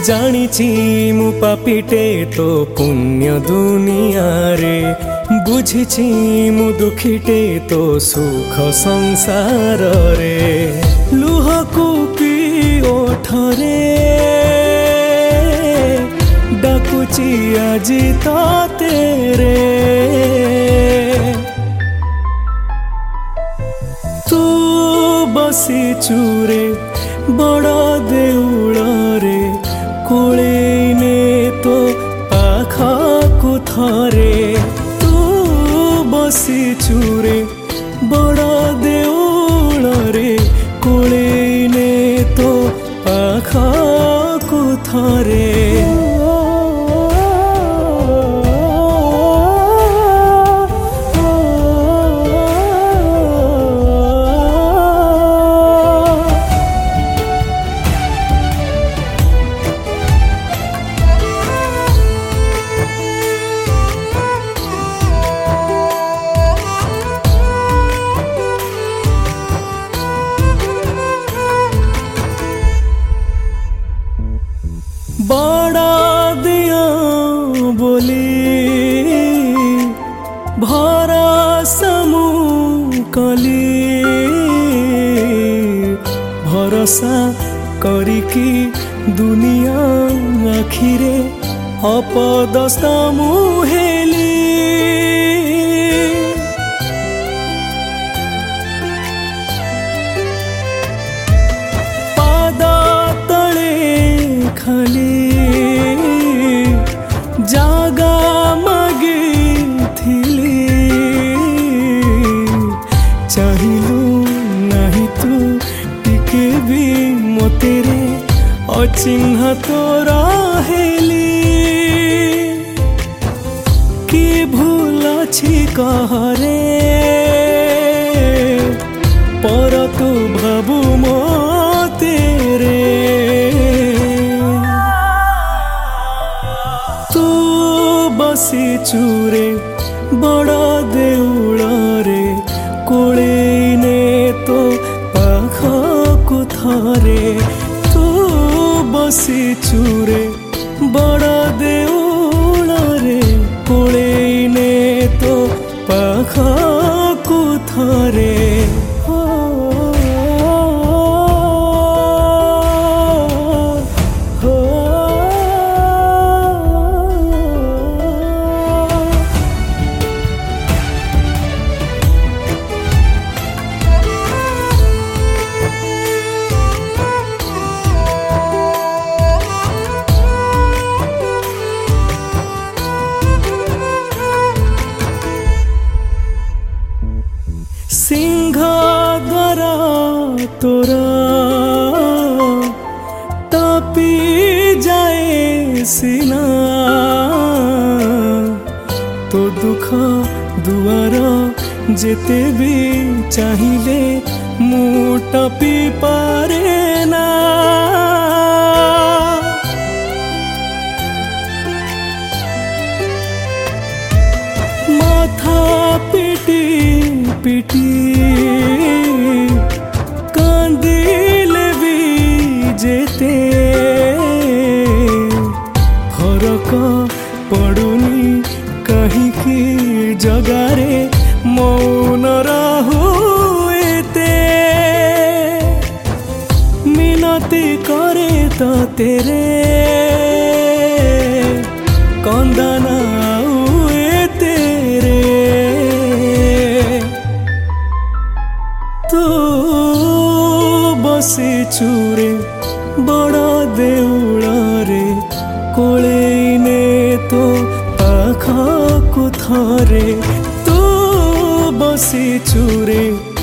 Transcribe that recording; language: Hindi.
जानिची मु पापिटे तो पुण्य दुनिया रे बुझिची मु दुखीटे तो सुख संसार रे लुह कूपी ओठरे डाकुची आजी तो तेरे तू बसी चूरे बड़ा देउल रे कोलेने तो पाखा थरे तू बसी चूरे बड़ा देउल रे कोलेने तो पाखा थरे बड़ा दिया बोली भरा समू कली भरोसा करिकी दुनिया आखिरे अपदस्ता मुहेली खाली जागा मागिथिली चाहिलु नहीं तू टिके भी मोतेरे अचिन्ह तो रहेली कि भूल अछि कहरे पर तू भाबू मोतेरे बसी चूरे बड़ा देउल रे कोलेने तो पाखा थरे तू बसी चूरे बड़ा देउल रे कोलेने तो पाखा थरे सिंह द्वारा तोरा तापी जाए सिना तो दुख दुआर जेते भी चाहिए मु टपी पारे ना माथा पिटी पिटी कांदिले भी जेते फरक पड़ुनी कहीं की जगारे मौन रहुएते मिनती करे तो तेरे कंदना तू बसी चूरे बड़ा देउल रे कोलेने तो पाखा थरे तू बसी चूरे